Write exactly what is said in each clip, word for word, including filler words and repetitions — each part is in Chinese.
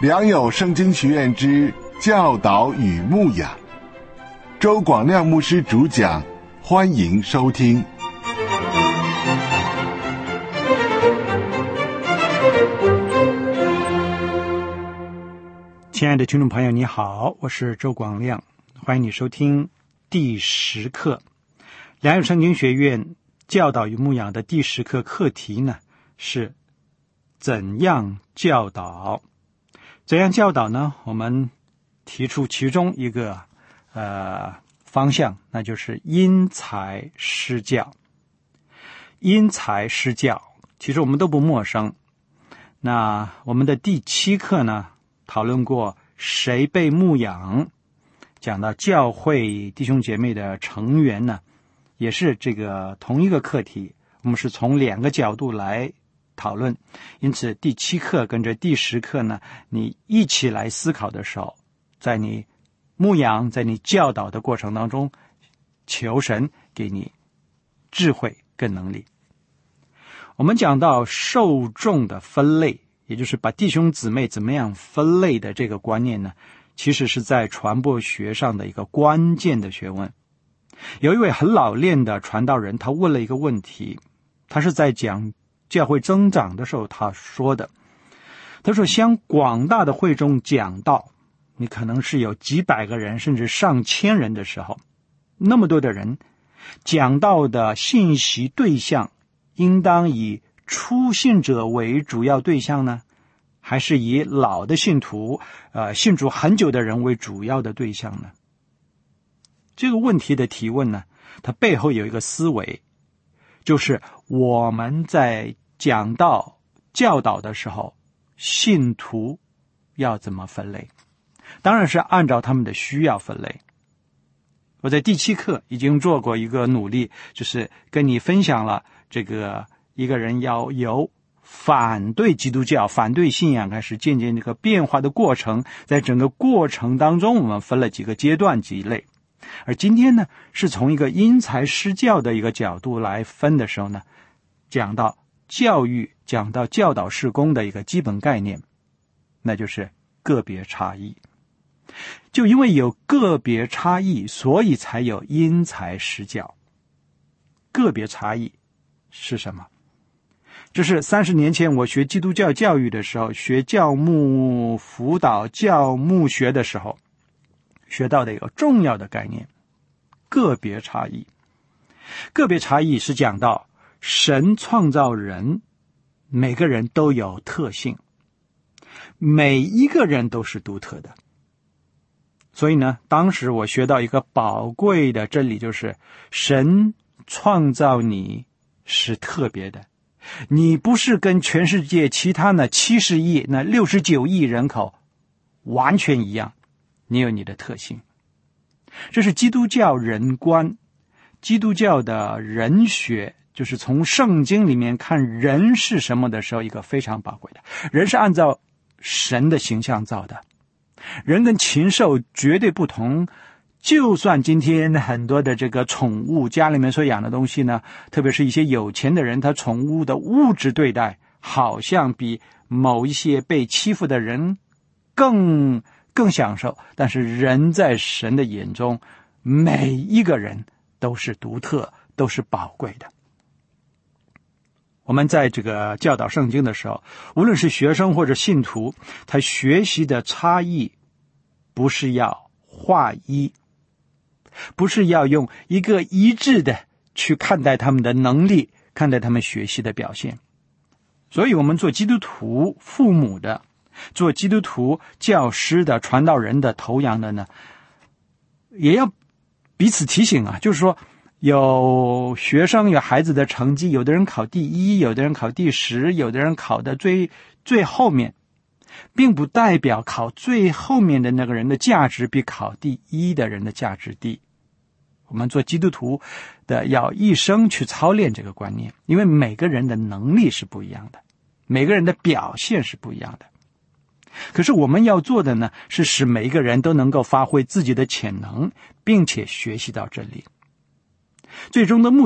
良友圣经学院之教导与牧养，周广亮牧师主讲，欢迎收听。 亲爱的听众朋友，你好，我是周广亮，欢迎你收听第十课。良友圣经学院教导与牧养的第十课课题呢，是怎样教导？怎样教导呢？我们提出其中一个呃方向，那就是因材施教。因材施教，其实我们都不陌生。那我们的第七课呢，讨论过谁被牧养，讲到教会弟兄姐妹的成员呢，也是这个同一个课题，我们是从两个角度来讨论。因此第七课跟着第十课呢，你一起来思考的时候，在你牧养在你教导的过程当中，求神给你智慧跟能力。我们讲到受众的分类，也就是把弟兄姊妹怎么样分类的这个观念呢，其实是在传播学上的一个关键的学问。有一位很老练的传道人，他问了一个问题，他是在讲教会增长的时候他说的。他说，向广大的会众讲道，你可能是有几百个人甚至上千人的时候，那么多的人，讲道的信息对象应当以初信者为主要对象呢，还是以老的信徒呃，信主很久的人为主要的对象呢？这个问题的提问呢，它背后有一个思维，就是我们在讲道教导的时候，信徒要怎么分类？当然是按照他们的需要分类。我在第七课已经做过一个努力，就是跟你分享了这个一个人要由反对基督教反对信仰开始渐渐这个变化的过程，在整个过程当中我们分了几个阶段几类。而今天呢，是从一个因材施教的一个角度来分的时候呢，讲到教育，讲到教导事工的一个基本概念，那就是个别差异。就因为有个别差异，所以才有因材施教。个别差异是什么？这是三十年前我学基督教教育的时候，学教牧辅导教牧学的时候学到的一个重要的概念，个别差异。个别差异是讲到神创造人，每个人都有特性，每一个人都是独特的。所以呢，当时我学到一个宝贵的真理，就是神创造你是特别的，你不是跟全世界其他呢七十亿那六十九亿人口完全一样，你有你的特性。这是基督教人观，基督教的人学，就是从圣经里面看人是什么的时候一个非常宝贵的。人是按照神的形象造的，人跟禽兽绝对不同。就算今天很多的这个宠物，家里面所养的东西呢，特别是一些有钱的人，他宠物的物质对待好像比某一些被欺负的人更更享受，但是人在神的眼中，每一个人都是独特，都是宝贵的。我们在这个教导圣经的时候，无论是学生或者信徒，他学习的差异不是要划一，不是要用一个一致的去看待他们的能力，看待他们学习的表现。所以我们做基督徒父母的，做基督徒教师的，传道人的，头羊的呢，也要彼此提醒啊，就是说有学生有孩子的成绩，有的人考第一，有的人考第十，有的人考的最最后面，并不代表考最后面的那个人的价值比考第一的人的价值低。我们做基督徒的要一生去操练这个观念，因为每个人的能力是不一样的，每个人的表现是不一样的。可是我们要做的呢，是使每一个人都能够发挥自己的潜能，并且学习到真理。最终的目的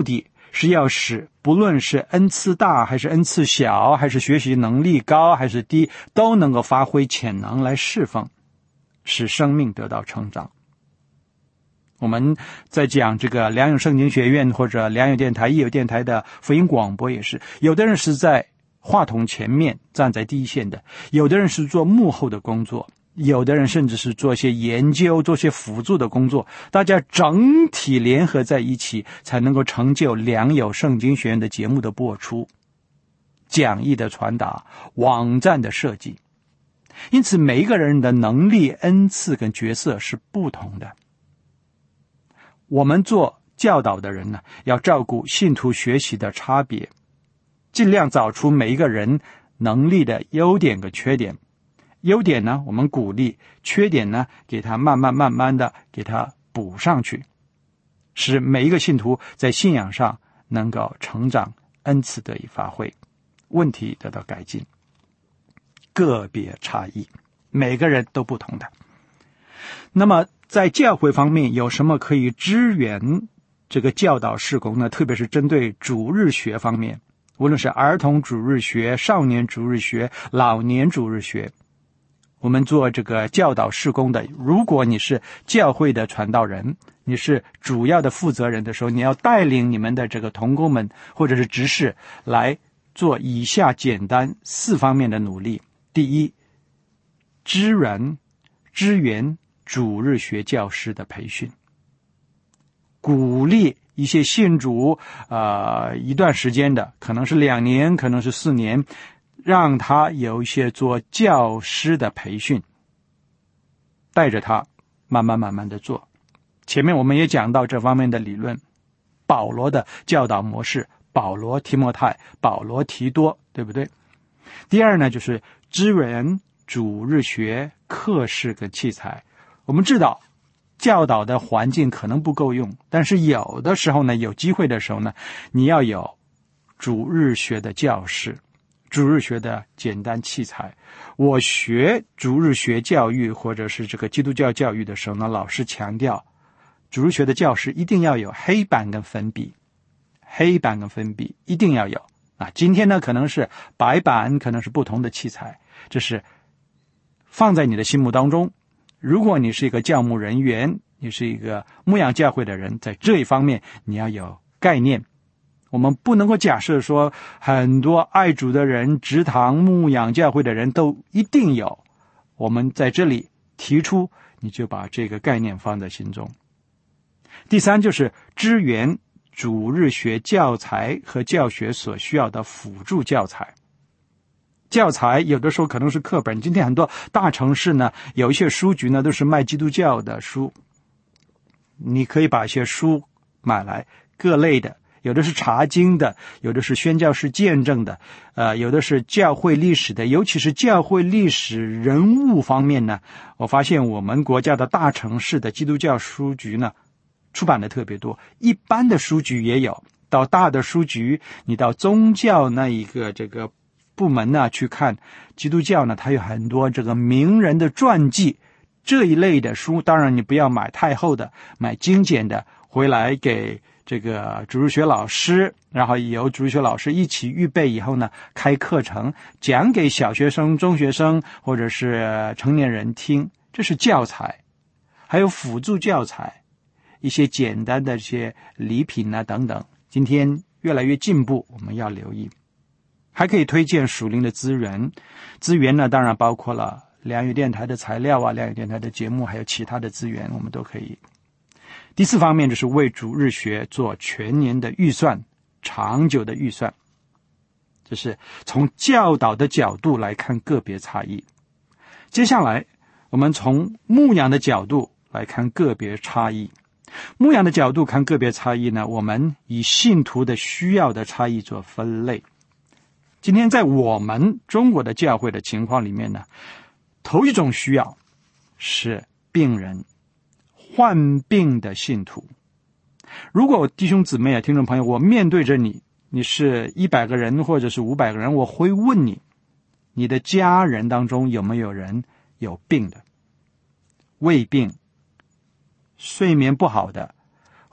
是要使不论是恩赐大还是恩赐小，还是学习能力高还是低，都能够发挥潜能来侍奉，使生命得到成长。我们在讲这个良友圣经学院或者良友电台、义友电台的福音广播也是，有的人是在话筒前面站在第一线的，有的人是做幕后的工作，有的人甚至是做些研究、做些辅助的工作，大家整体联合在一起，才能够成就良友圣经学院的节目的播出、讲义的传达、网站的设计。因此每一个人的能力、恩赐跟角色是不同的。我们做教导的人呢，要照顾信徒学习的差别，尽量找出每一个人能力的优点跟缺点。优点呢，我们鼓励；缺点呢，给他慢慢慢慢的给他补上去，使每一个信徒在信仰上能够成长，恩赐得以发挥，问题得到改进。个别差异，每个人都不同的。那么在教会方面有什么可以支援这个教导事工呢？特别是针对主日学方面，无论是儿童主日学、少年主日学、老年主日学，我们做这个教导事工的，如果你是教会的传道人，你是主要的负责人的时候，你要带领你们的这个同工们或者是执事来做以下简单四方面的努力。第一，支援支援主日学教师的培训，鼓励一些信主呃一段时间的，可能是两年，可能是四年，让他有一些做教师的培训，带着他慢慢慢慢的做。前面我们也讲到这方面的理论，保罗的教导模式，保罗提摩太，保罗提多，对不对？第二呢，就是支援主日学课室跟器材。我们知道教导的环境可能不够用，但是有的时候呢，有机会的时候呢，你要有主日学的教室，主日学的简单器材。我学主日学教育或者是这个基督教教育的时候呢，老师强调主日学的教室一定要有黑板跟粉笔，黑板跟粉笔一定要有啊。今天呢可能是白板，可能是不同的器材，这是放在你的心目当中。如果你是一个教牧人员，你是一个牧养教会的人，在这一方面你要有概念。我们不能够假设说很多爱主的人、职堂牧养教会的人都一定有，我们在这里提出，你就把这个概念放在心中。第三，就是支援主日学教材和教学所需要的辅助教材。教材有的时候可能是课本，今天很多大城市呢，有一些书局呢都是卖基督教的书，你可以把一些书买来，各类的，有的是查经的，有的是宣教士见证的，呃，有的是教会历史的，尤其是教会历史人物方面呢，我发现我们国家的大城市的基督教书局呢，出版的特别多，一般的书局也有，到大的书局，你到宗教那一个这个部门呢去看基督教呢，它有很多这个名人的传记这一类的书，当然你不要买太厚的，买精简的回来给这个主日学老师，然后由主日学老师一起预备以后呢，开课程讲给小学生、中学生或者是成年人听，这是教材。还有辅助教材，一些简单的这些礼品啊等等，今天越来越进步，我们要留意。还可以推荐属灵的资源，资源呢当然包括了良友电台的材料啊，良友电台的节目，还有其他的资源，我们都可以。第四方面就是为主日学做全年的预算，长久的预算，这是从教导的角度来看个别差异。接下来我们从牧养的角度来看个别差异。牧养的角度看个别差异呢，我们以信徒的需要的差异做分类。今天在我们中国的教会的情况里面呢，头一种需要是病人，患病的信徒。如果弟兄姊妹啊，听众朋友，我面对着你，你是一百个人或者是五百个人，我会问你，你的家人当中有没有人有病的？胃病、睡眠不好的，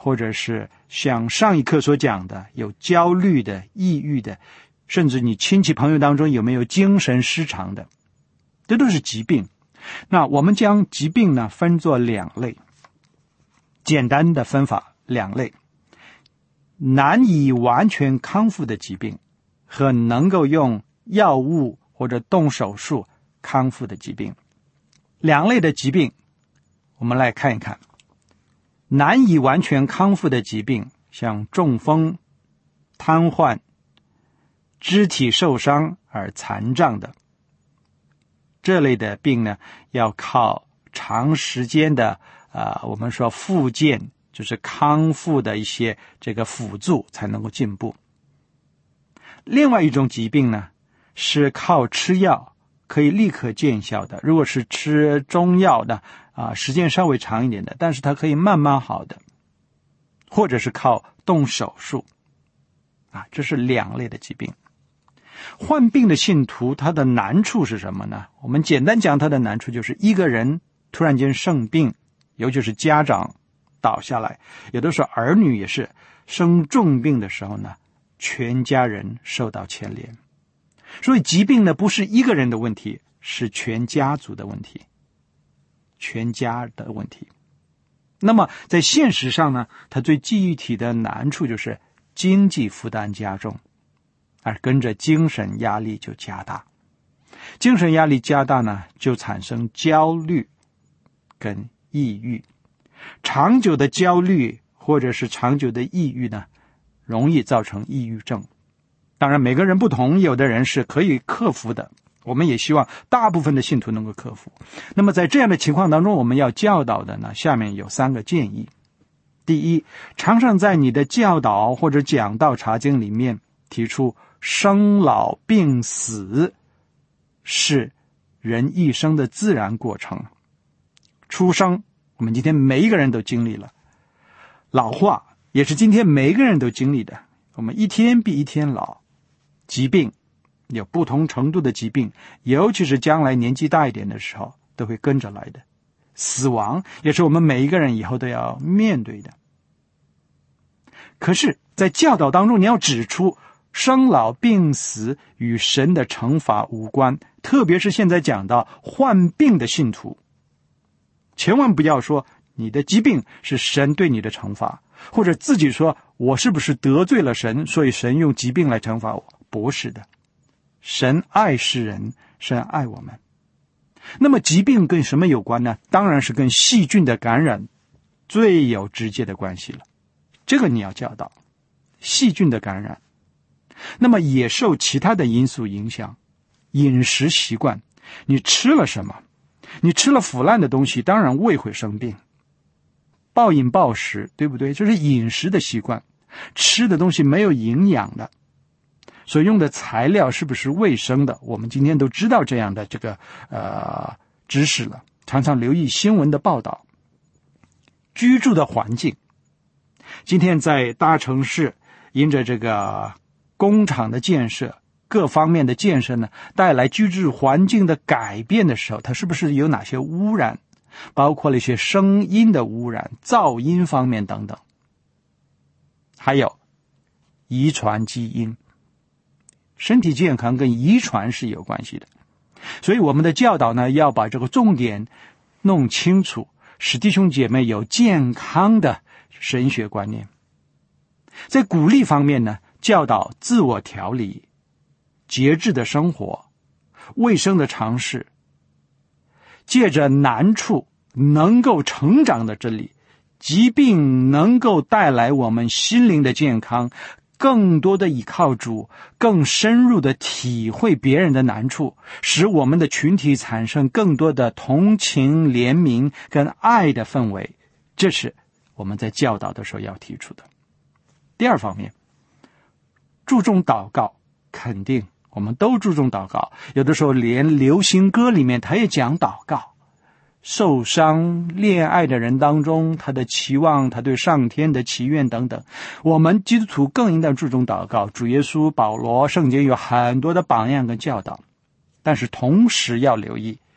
或者是像上一课所讲的有焦虑的、抑郁的，甚至你亲戚朋友当中有没有精神失常的，这都是疾病。那我们将疾病呢分作两类，简单的分法两类：难以完全康复的疾病和能够用药物或者动手术康复的疾病。两类的疾病我们来看一看。难以完全康复的疾病，像中风、瘫痪、肢体受伤而残障的，这类的病呢，要靠长时间的呃，我们说复健，就是康复的一些这个辅助才能够进步。另外一种疾病呢，是靠吃药可以立刻见效的，如果是吃中药的啊，时间稍微长一点的，但是它可以慢慢好的，或者是靠动手术啊，这是两类的疾病。患病的信徒他的难处是什么呢？我们简单讲，他的难处就是一个人突然间生病，尤其是家长倒下来，有的时候儿女也是生重病的时候呢，全家人受到牵连。所以疾病呢不是一个人的问题，是全家族的问题，全家的问题。那么在现实上呢，他最具体的难处就是经济负担加重，而跟着精神压力就加大。精神压力加大呢，就产生焦虑跟抑郁。长久的焦虑或者是长久的抑郁呢，容易造成抑郁症。当然每个人不同，有的人是可以克服的，我们也希望大部分的信徒能够克服。那么在这样的情况当中，我们要教导的呢，下面有三个建议。第一，常常在你的教导或者讲道查经里面提出生老病死是人一生的自然过程。出生我们今天每一个人都经历了，老化也是今天每一个人都经历的，我们一天比一天老。疾病有不同程度的疾病，尤其是将来年纪大一点的时候都会跟着来的。死亡也是我们每一个人以后都要面对的。可是在教导当中，你要指出生老病死与神的惩罚无关，特别是现在讲到患病的信徒，千万不要说你的疾病是神对你的惩罚，或者自己说我是不是得罪了神，所以神用疾病来惩罚我。不是的，神爱世人，神爱我们。那么疾病跟什么有关呢？当然是跟细菌的感染最有直接的关系了，这个你要教导。细菌的感染，那么也受其他的因素影响。饮食习惯，你吃了什么？你吃了腐烂的东西，当然胃会生病。暴饮暴食，对不对？就是饮食的习惯，吃的东西没有营养的，所用的材料是不是卫生的，我们今天都知道这样的这个呃知识了，常常留意新闻的报道。居住的环境，今天在大城市因着这个工厂的建设，各方面的建设呢，带来居住环境的改变的时候，它是不是有哪些污染，包括了一些声音的污染、噪音方面等等。还有遗传基因，身体健康跟遗传是有关系的。所以我们的教导呢，要把这个重点弄清楚，使弟兄姐妹有健康的神学观念。在鼓励方面呢，教导自我调理、节制的生活、卫生的常识，借着难处能够成长的真理，疾病能够带来我们心灵的健康，更多的依靠主，更深入的体会别人的难处，使我们的群体产生更多的同情、怜悯跟爱的氛围，这是我们在教导的时候要提出的。第二方面，注重祷告，肯定我们都注重祷告，有的时候连流行歌里面他也讲祷告。受伤恋爱的人当中，他的期望，他对上天的祈愿等等，我们基督徒更应当注重祷告。主耶稣、保罗、圣经有很多的榜样跟教导，但是同时要留意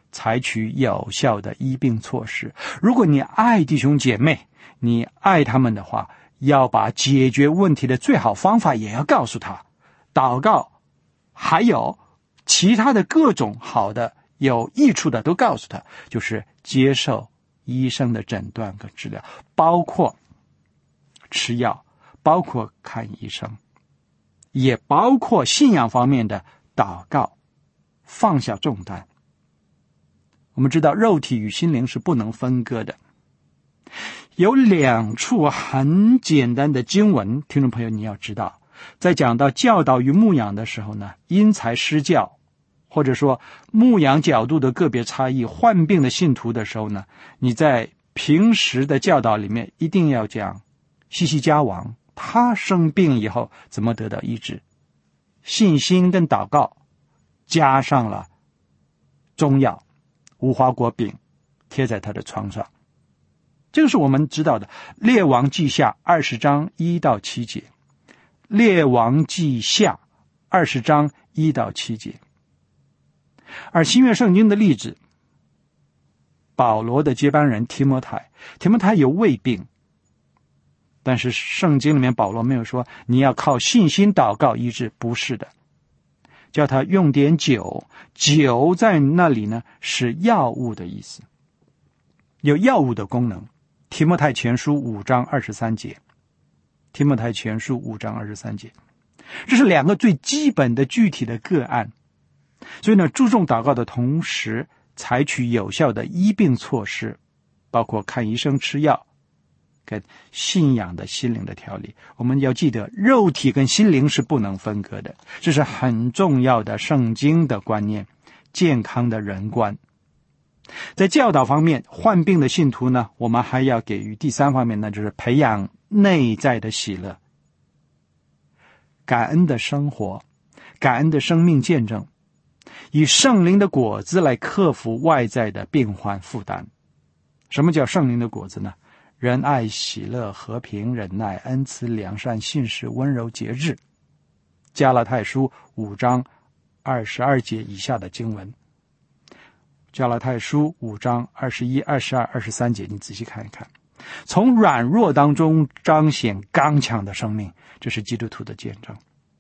采取有效的医病措施。如果你爱弟兄姐妹，你爱他们的话，要把解决问题的最好方法也要告诉他，祷告还有其他的各种好的有益处的都告诉他，就是接受医生的诊断和治疗，包括吃药，包括看医生，也包括信仰方面的祷告，放下重担。我们知道肉体与心灵是不能分割的。有两处很简单的经文，听众朋友你要知道，在讲到教导与牧养的时候呢，因材施教，或者说牧养角度的个别差异，患病的信徒的时候呢，你在平时的教导里面一定要讲西西家王他生病以后怎么得到医治，信心跟祷告，加上了中药无花果饼贴在他的床上。这个是我们知道的列王记下二十章一到七节，列王记下二十章一到七节。而新约圣经的例子，保罗的接班人提摩太，提摩太有胃病，但是圣经里面保罗没有说你要靠信心祷告医治，不是的，叫他用点酒，酒在那里呢是药物的意思，有药物的功能。提摩太前书五章二十三节，提摩太前书五章二十三节，这是两个最基本的具体的个案。所以呢，注重祷告的同时，采取有效的医病措施，包括看医生、吃药，跟信仰的心灵的调理。我们要记得，肉体跟心灵是不能分割的，这是很重要的圣经的观念，健康的人观。在教导方面，患病的信徒呢，我们还要给予第三方面，那就是培养内在的喜乐，感恩的生活，感恩的生命见证，以圣灵的果子来克服外在的病患负担。什么叫圣灵的果子呢？仁爱、喜乐、和平、忍耐、恩慈、良善、信实、温柔、节制。加拉太书五章二十二节以下的经文，加拉太书五章二十一、二十二、二十三节，你仔细看一看。从软弱当中彰显刚强的生命，这是基督徒的见证。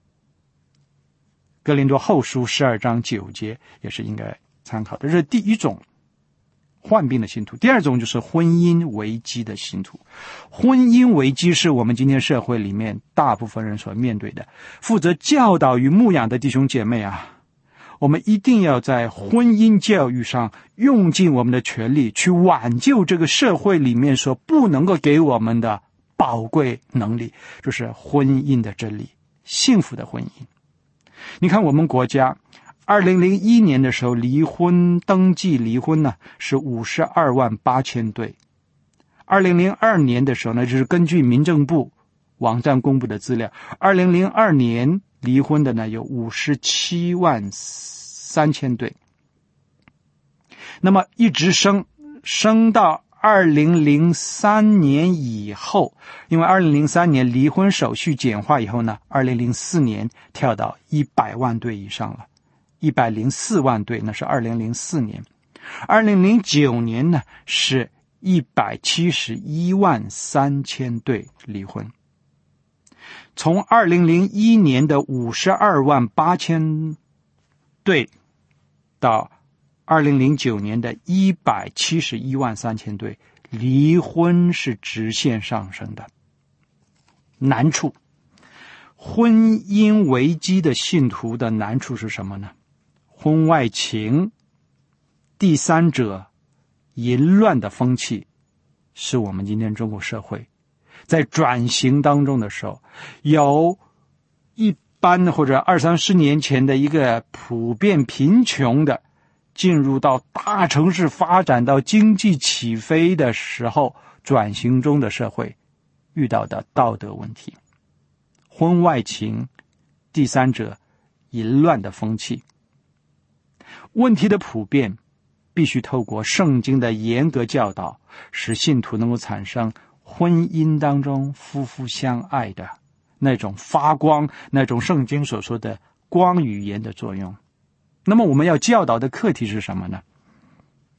哥林多后书十二章九节也是应该参考的。这是第一种患病的信徒。第二种就是婚姻危机的信徒。婚姻危机是我们今天社会里面大部分人所面对的。负责教导与牧养的弟兄姐妹啊，我们一定要在婚姻教育上用尽我们的全力，去挽救这个社会里面所不能够给我们的宝贵能力，就是婚姻的真理，幸福的婚姻。你看我们国家二零零一年的时候，离婚登记离婚呢是五十二万八千对。二零零二年的时候呢，就是根据民政部网站公布的资料，二零零二年离婚的呢有五十七万三千对。那么一直升升到二零零三年以后，因为二零零三年离婚手续简化以后呢，二零零四年跳到一百万对以上了，一百零四万对，那是二零零四年。二零零九年呢是一百七十一万三千对离婚。从二零零一年的五十二万八千对到二零零九年的一百七十一万三千对，离婚是直线上升的。难处，婚姻危机的信徒的难处是什么呢？婚外情、第三者、淫乱的风气，是我们今天中国社会在转型当中的时候，有一般或者二三十年前的一个普遍贫穷的，进入到大城市发展到经济起飞的时候，转型中的社会遇到的道德问题，婚外情、第三者、淫乱的风气。问题的普遍必须透过圣经的严格教导，使信徒能够产生婚姻当中夫妇相爱的那种发光，那种圣经所说的光与盐的作用。那么我们要教导的课题是什么呢？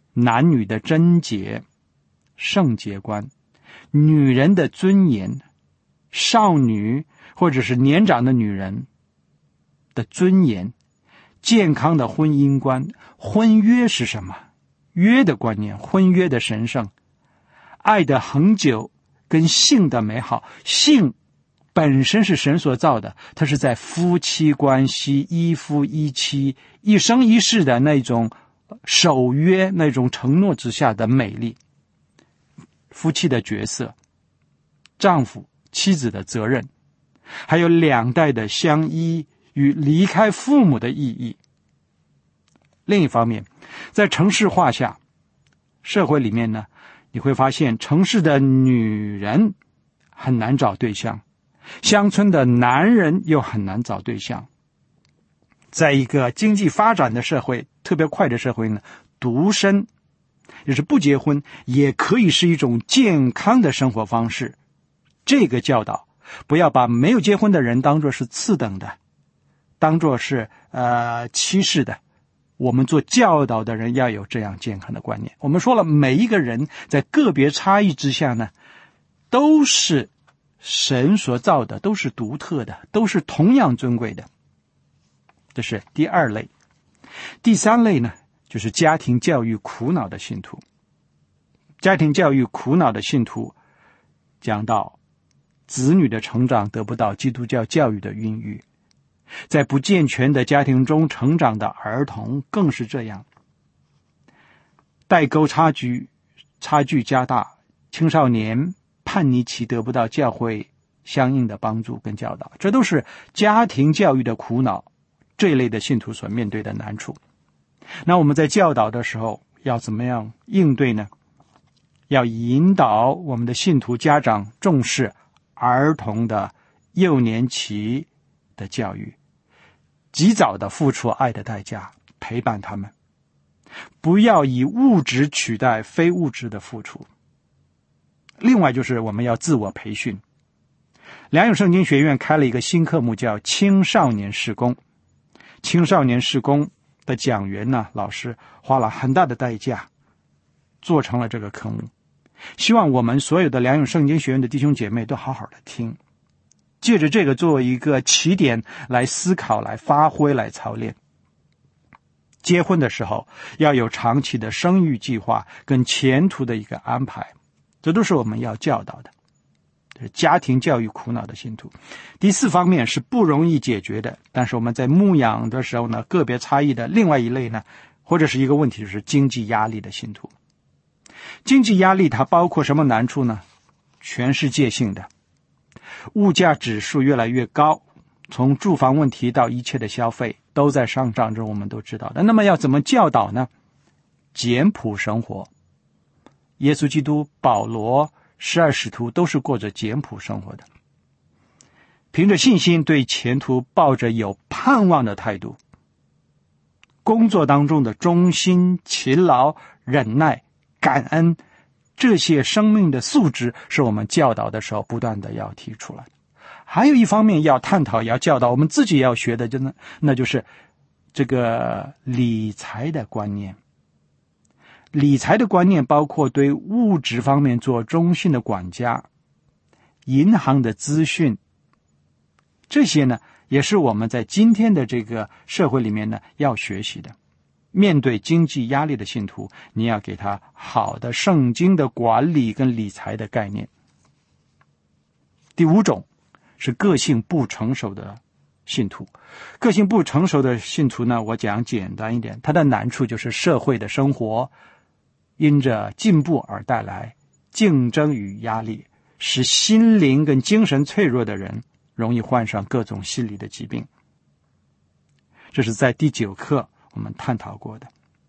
男女的贞洁、圣洁观，女人的尊严，少女或者是年长的女人的尊严，健康的婚姻观。婚约是什么？约的观念，婚约的神圣，爱的恒久跟性的美好。性本身是神所造的，它是在夫妻关系，一夫一妻，一生一世的那种守约，那种承诺之下的美丽。夫妻的角色，丈夫妻子的责任，还有两代的相依与离开父母的意义。另一方面，在城市化下社会里面呢，你会发现城市的女人很难找对象，乡村的男人又很难找对象。在一个经济发展的社会，特别快的社会呢，独身就是不结婚也可以是一种健康的生活方式。这个教导不要把没有结婚的人当作是次等的，当作是呃歧视的。我们做教导的人要有这样健康的观念。我们说了，每一个人在个别差异之下呢，都是神所造的，都是独特的，都是同样尊贵的。这是第二类。第三类呢，就是家庭教育苦恼的信徒。家庭教育苦恼的信徒讲到子女的成长得不到基督教教育的孕育，在不健全的家庭中成长的儿童更是这样。代沟差距差距加大，青少年叛逆期得不到教会相应的帮助跟教导，这都是家庭教育的苦恼，这一类的信徒所面对的难处。那我们在教导的时候要怎么样应对呢？要引导我们的信徒家长重视儿童的幼年期的教育，及早的付出爱的代价，陪伴他们，不要以物质取代非物质的付出。另外就是我们要自我培训。良友圣经学院开了一个新科目，叫青少年事工。青少年事工的讲员呢，老师花了很大的代价做成了这个科目，希望我们所有的良友圣经学院的弟兄姐妹都好好的听，借着这个作为一个起点来思考，来发挥，来操练。结婚的时候要有长期的生育计划跟前途的一个安排，这都是我们要教导的。这是家庭教育苦恼的信徒。第四方面是不容易解决的，但是我们在牧养的时候呢，个别差异的另外一类呢，或者是一个问题，就是经济压力的信徒。经济压力它包括什么难处呢？全世界性的，物价指数越来越高，从住房问题到一切的消费都在上涨，这我们都知道的。那么要怎么教导呢？简朴生活。耶稣基督、保罗、十二使徒都是过着简朴生活的，凭着信心对前途抱着有盼望的态度，工作当中的忠心、勤劳、忍耐、感恩，这些生命的素质是我们教导的时候不断的要提出来。还有一方面要探讨，要教导我们自己要学的，就那那就是这个理财的观念。理财的观念包括对物质方面做中性的管家，银行的资讯，这些呢也是我们在今天的这个社会里面呢要学习的。面对经济压力的信徒，你要给他好的圣经的管理跟理财的概念。第五种是个性不成熟的信徒。个性不成熟的信徒呢，我讲简单一点，他的难处就是社会的生活因着进步而带来竞争与压力，使心灵跟精神脆弱的人容易患上各种心理的疾病。这是在第九课我们探讨过的。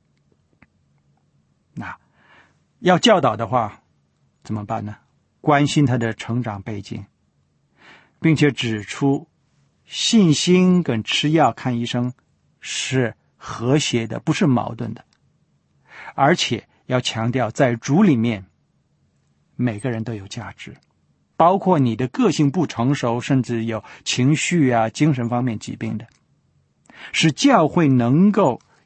那要教导的话怎么办呢？关心他的成长背景，并且指出信心跟吃药看医生是和谐的，不是矛盾的。而且要强调在主里面每个人都有价值，包括你的个性不成熟，甚至有情绪啊、精神方面疾病的，使教会能够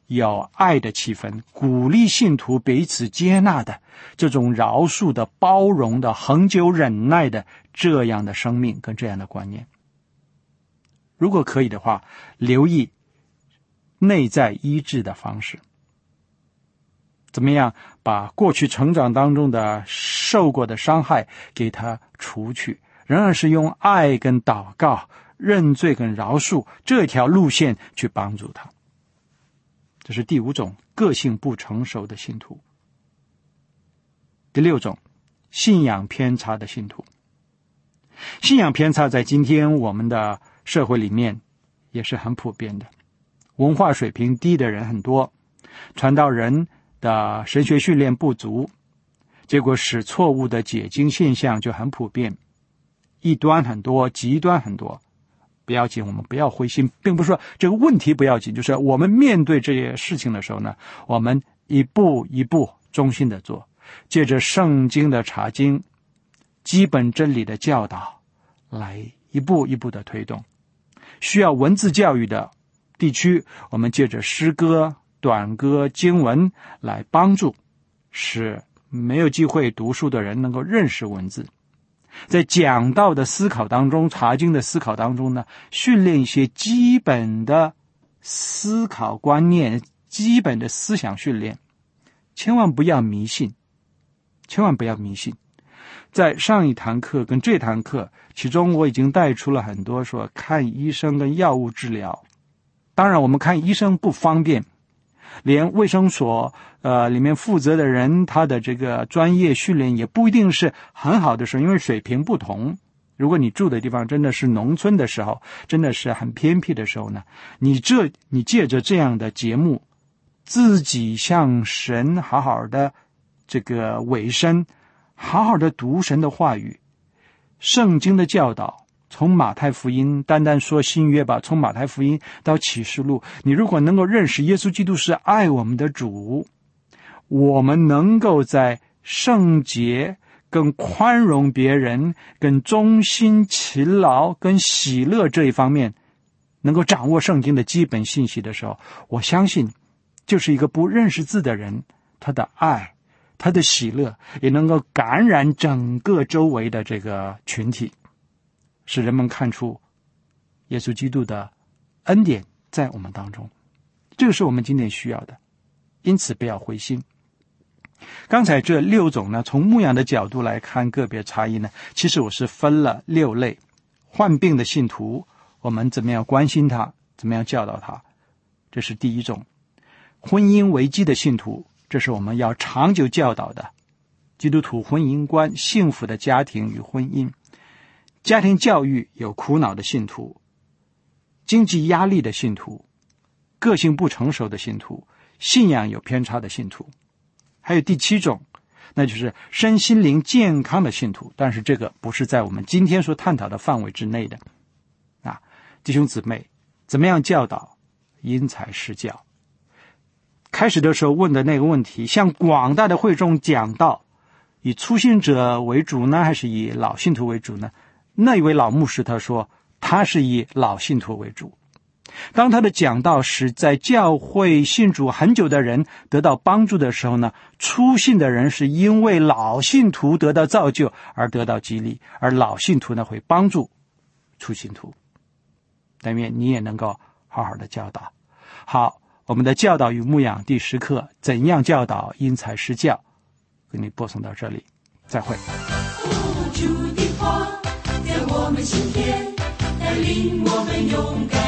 有爱的气氛，鼓励信徒彼此接纳的这种饶恕的、包容的、恒久忍耐的这样的生命跟这样的观念。如果可以的话，留意内在医治的方式，怎么样把过去成长当中的受过的伤害给它除去，仍然是用爱跟祷告、认罪跟饶恕这条路线去帮助他。这是第五种个性不成熟的信徒。第六种，信仰偏差的信徒。信仰偏差在今天我们的社会里面也是很普遍的，文化水平低的人很多，传道人的神学训练不足，结果使错误的解经现象就很普遍，异端很多，极端很多。不要紧，我们不要灰心，并不是说这个问题不要紧，就是我们面对这些事情的时候呢，我们一步一步忠心的做，借着圣经的查经、基本真理的教导来一步一步的推动。需要文字教育的地区，我们借着诗歌、短歌、经文来帮助，使没有机会读书的人能够认识文字。在讲道的思考当中，查经的思考当中呢，训练一些基本的思考观念，基本的思想训练。千万不要迷信，千万不要迷信。在上一堂课跟这堂课，其中我已经带出了很多说看医生跟药物治疗。当然我们看医生不方便，连卫生所呃里面负责的人，他的这个专业训练也不一定是很好的时候，因为水平不同。如果你住的地方真的是农村的时候，真的是很偏僻的时候呢，你这你借着这样的节目，自己向神好好的这个委身，好好的读神的话语，圣经的教导。从马太福音，单单说新约吧，从马太福音到启示录，你如果能够认识耶稣基督是爱我们的主，我们能够在圣洁、跟宽容别人、跟忠心勤劳、跟喜乐这一方面，能够掌握圣经的基本信息的时候，我相信，就是一个不认识字的人，他的爱、他的喜乐，也能够感染整个周围的这个群体。使人们看出耶稣基督的恩典在我们当中，这个是我们今天需要的，因此不要灰心。刚才这六种呢，从牧养的角度来看个别差异呢，其实我是分了六类。患病的信徒，我们怎么样关心他，怎么样教导他，这是第一种。婚姻危机的信徒，这是我们要长久教导的基督徒婚姻观，幸福的家庭与婚姻。家庭教育有苦恼的信徒，经济压力的信徒，个性不成熟的信徒，信仰有偏差的信徒。还有第七种，那就是身心灵健康的信徒，但是这个不是在我们今天所探讨的范围之内的。啊，弟兄姊妹，怎么样教导？因材施教。开始的时候问的那个问题，向广大的会众讲道，以初信者为主呢，还是以老信徒为主呢？那一位老牧师他说，他是以老信徒为主。当他的讲道使在教会信主很久的人得到帮助的时候呢，初信的人是因为老信徒得到造就而得到激励，而老信徒呢会帮助初信徒。但愿你也能够好好的教导。好，我们的教导与牧养第十课，怎样教导因材施教，给你播送到这里，再会。 主的话在我们心田，带领我们勇敢